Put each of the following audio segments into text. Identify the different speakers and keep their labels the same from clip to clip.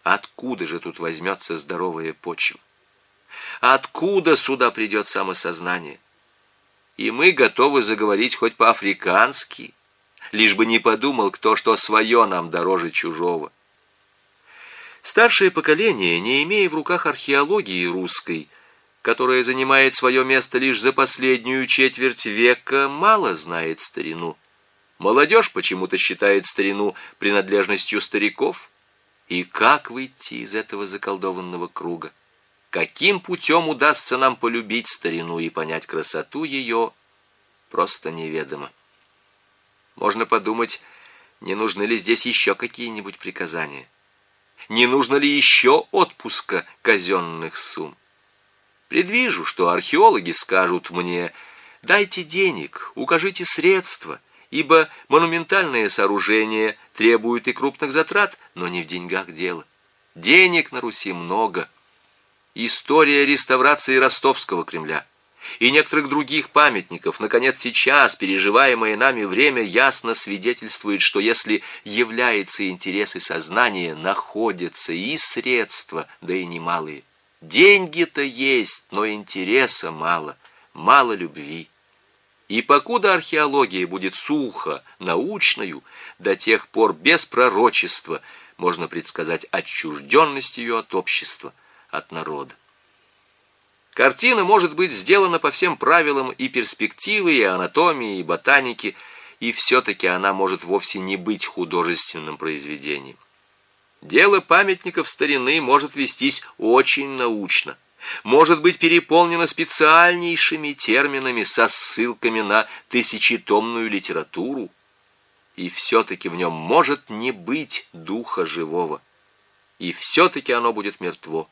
Speaker 1: Откуда же тут возьмется здоровая почва? Откуда сюда придет самосознание? И мы готовы заговорить хоть по-африкански, лишь бы не подумал кто, что свое нам дороже чужого. Старшее поколение, не имея в руках археологии русской, которая занимает свое место лишь за последнюю четверть века, мало знает старину. Молодежь почему-то считает старину принадлежностью стариков. И как выйти из этого заколдованного круга? Каким путем удастся нам полюбить старину и понять красоту ее, просто неведомо. Можно подумать, не нужны ли здесь еще какие-нибудь приказания? Не нужно ли еще отпуска казенных сумм? Предвижу, что археологи скажут мне: дайте денег, укажите средства, ибо монументальные сооружения требуют и крупных затрат, но не в деньгах дело. Денег на Руси много. История реставрации Ростовского Кремля и некоторых других памятников, наконец, сейчас, переживаемое нами время, ясно свидетельствует, что если является интерес и сознание, находятся и средства, да и немалые. Деньги-то есть, но интереса мало, мало любви. И покуда археология будет сухо, научною, до тех пор без пророчества можно предсказать отчужденность ее от общества, от народа. Картина может быть сделана по всем правилам и перспективы, и анатомии, и ботаники, и все-таки она может вовсе не быть художественным произведением. Дело памятников старины может вестись очень научно, может быть переполнено специальнейшими терминами со ссылками на тысячетомную литературу, и все-таки в нем может не быть духа живого, и все-таки оно будет мертво.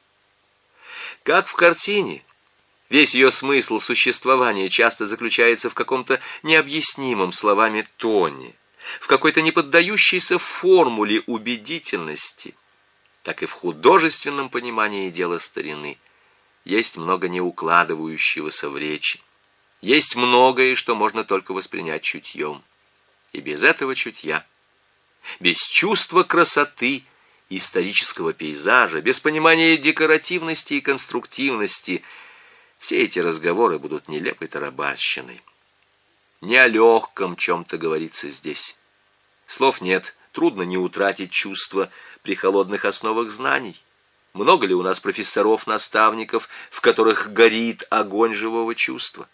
Speaker 1: Как в картине, весь ее смысл существования часто заключается в каком-то необъяснимом словами тоне, в какой-то неподдающейся формуле убедительности, так и в художественном понимании дела старины есть много неукладывающегося в речи, есть многое, что можно только воспринять чутьем. И без этого чутья, без чувства красоты исторического пейзажа, без понимания декоративности и конструктивности, все эти разговоры будут нелепой тарабарщиной. Не о легком чем-то говорится здесь. Слов нет, трудно не утратить чувство при холодных основах знаний. Много ли у нас профессоров-наставников, в которых горит огонь живого чувства?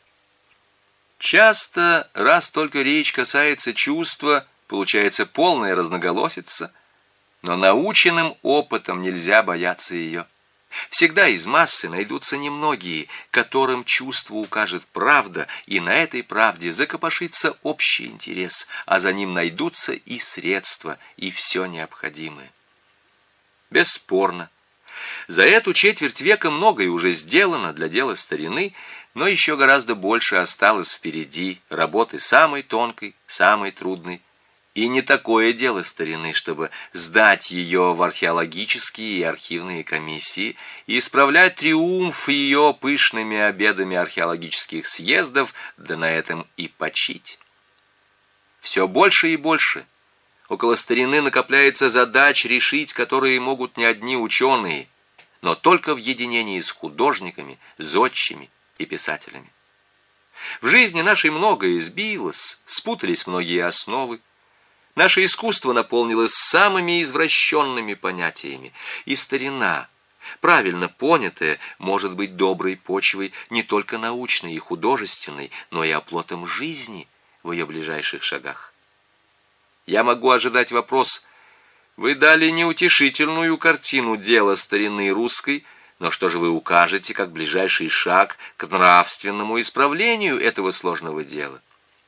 Speaker 1: Часто, раз только речь касается чувства, получается полная разноголосица, но наученным опытом нельзя бояться ее. Всегда из массы найдутся немногие, которым чувство укажет правда, и на этой правде закопошится общий интерес, а за ним найдутся и средства, и все необходимое. Бесспорно, за эту четверть века многое уже сделано для дела старины, но еще гораздо больше осталось впереди работы самой тонкой, самой трудной. И не такое дело старины, чтобы сдать ее в археологические и архивные комиссии и исправлять триумф ее пышными обедами археологических съездов, да на этом и почить. Все больше и больше около старины накопляется задач, решить которые могут не одни ученые, но только в единении с художниками, зодчими и писателями. В жизни нашей многое сбилось, спутались многие основы. Наше искусство наполнилось самыми извращенными понятиями, и старина, правильно понятая, может быть доброй почвой не только научной и художественной, но и оплотом жизни в ее ближайших шагах. Я могу ожидать вопрос: вы дали неутешительную картину дела старины русской, но что же вы укажете как ближайший шаг к нравственному исправлению этого сложного дела?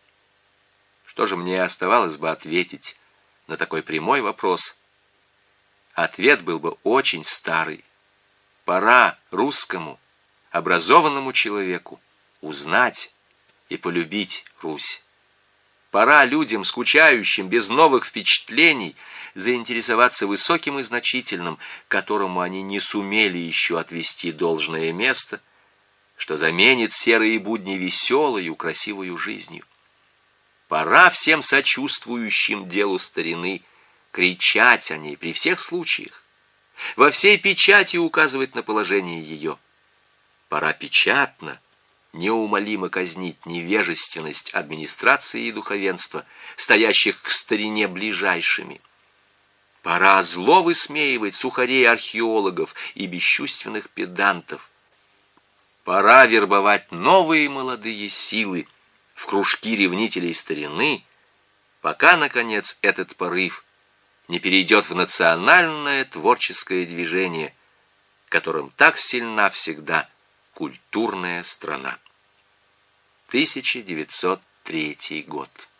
Speaker 1: Что же мне оставалось бы ответить на такой прямой вопрос? Ответ был бы очень старый. Пора русскому, образованному человеку узнать и полюбить Русь. Пора людям, скучающим без новых впечатлений, заинтересоваться высоким и значительным, которому они не сумели еще отвести должное место, что заменит серые будни веселою, красивою жизнью. Пора всем сочувствующим делу старины кричать о ней при всех случаях, во всей печати указывать на положение ее. Пора печатно, неумолимо казнить невежественность администрации и духовенства, стоящих к старине ближайшими. Пора зло высмеивать сухарей-археологов и бесчувственных педантов. Пора вербовать новые молодые силы в кружки ревнителей старины, пока, наконец, этот порыв не перейдет в национальное творческое движение, которым так сильна всегда культурная страна. 1903 год.